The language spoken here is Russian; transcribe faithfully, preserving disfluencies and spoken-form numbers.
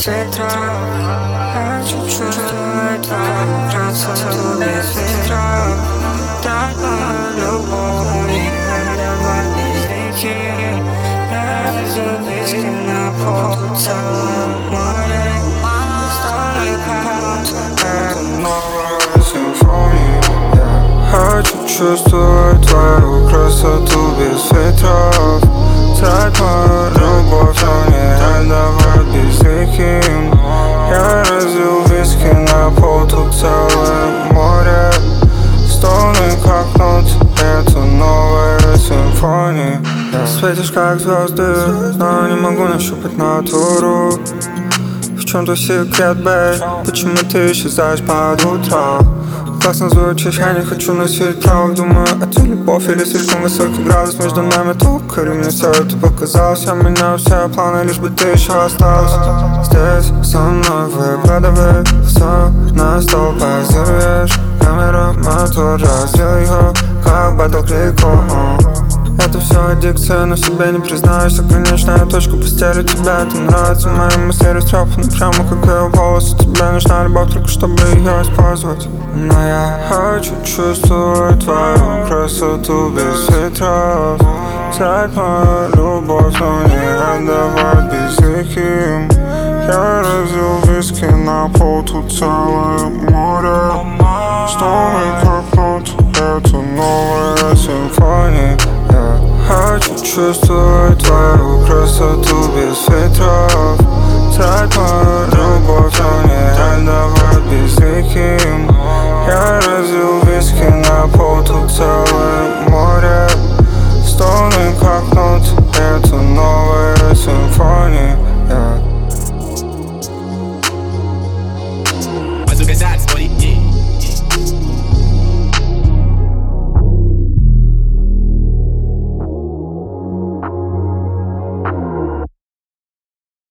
без ветра. Хочу чувствовать твою красоту без ветра. Такая любовь, давай без реки. Я везу виски на пол целом море. Старый канал, это новая симфония. Хочу чувствовать твою красоту без ветров. Трать мою любовь, но не отдавать безликим. Я разлил виски на пол, тут целое море. Стоны как ноты, это новая симфония. Светишь как звезды, но не могу нащупать натуру. В чем-то секрет, бэй, почему ты исчезаешь под утро? Классно звучишь, я не хочу носить правок. Думаю, это любовь или слишком высокий градус между нами токарь. Мне все это показалось, я меняю все планы, лишь бы ты еще осталась здесь со мной. Выкладывай все на стол, позируешь. Камера, мотор, раздел ее, как батл клику. Это все аддикция, но себе не признаешься. Конечная точка по стилю тебя. Это нравится, мои мысли растрепаны прямо как ее волосы. Тебе нужна любовь только чтобы ее использовать. Но я хочу чувствовать твою красоту без ветров. Трать мою любовь, но не отдавать безликим. Я разлил виски на пол, тут целое море. Стоны как ноты, это новая симфония. Я хочу чувствовать твою красоту без ветров. Трать мою любовь, но не отдавать безликим. Я разлил